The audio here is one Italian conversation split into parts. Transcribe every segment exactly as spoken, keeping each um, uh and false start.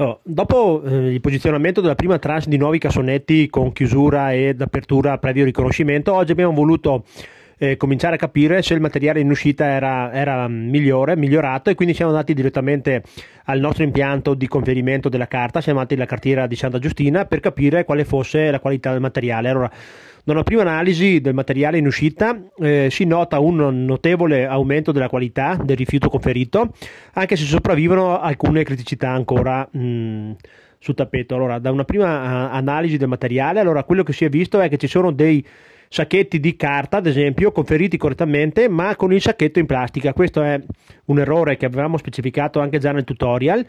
Oh, dopo eh, il posizionamento della prima tranche di nuovi cassonetti con chiusura ed apertura previo riconoscimento, oggi abbiamo voluto eh, cominciare a capire se il materiale in uscita era, era migliore, migliorato, e quindi siamo andati direttamente al nostro impianto di conferimento della carta, siamo andati alla cartiera di Santa Giustina per capire quale fosse la qualità del materiale. Allora, da una prima analisi del materiale in uscita eh, si nota un notevole aumento della qualità del rifiuto conferito, anche se sopravvivono alcune criticità ancora mh, sul tappeto. Allora, da una prima uh, analisi del materiale, allora, quello che si è visto è che ci sono dei sacchetti di carta, ad esempio, conferiti correttamente, ma con il sacchetto in plastica. Questo è un errore che avevamo specificato anche già nel tutorial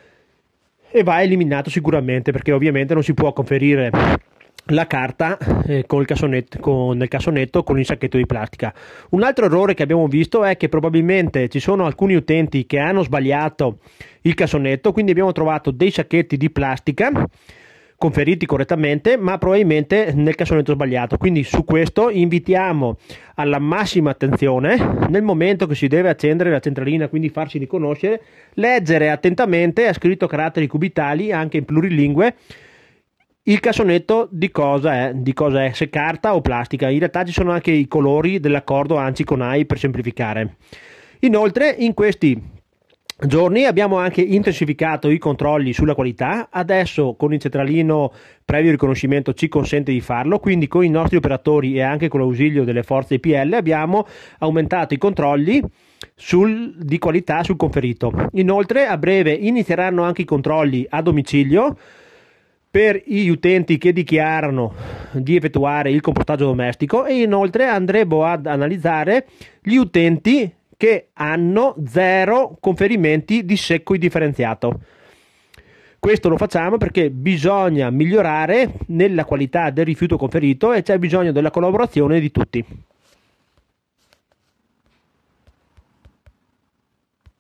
e va eliminato sicuramente, perché ovviamente non si può conferire la carta eh, con, il cassonetto, con il cassonetto con il sacchetto di plastica. Un altro errore che abbiamo visto è che probabilmente ci sono alcuni utenti che hanno sbagliato il cassonetto, quindi abbiamo trovato dei sacchetti di plastica conferiti correttamente, ma probabilmente nel cassonetto sbagliato. Quindi su questo invitiamo alla massima attenzione nel momento che si deve accendere la centralina, quindi farsi riconoscere, leggere attentamente, è scritto a caratteri cubitali anche in plurilingue, il cassonetto di cosa è, di cosa è, se carta o plastica. In realtà ci sono anche i colori dell'accordo ANCI con A I per semplificare. Inoltre in questi giorni abbiamo anche intensificato i controlli sulla qualità. Adesso con il centralino previo riconoscimento ci consente di farlo, quindi con i nostri operatori e anche con l'ausilio delle forze I P L abbiamo aumentato i controlli sul, di qualità sul conferito. Inoltre a breve inizieranno anche i controlli a domicilio per gli utenti che dichiarano di effettuare il compostaggio domestico, e inoltre andremo ad analizzare gli utenti che hanno zero conferimenti di secco indifferenziato. Questo lo facciamo perché bisogna migliorare nella qualità del rifiuto conferito e c'è bisogno della collaborazione di tutti.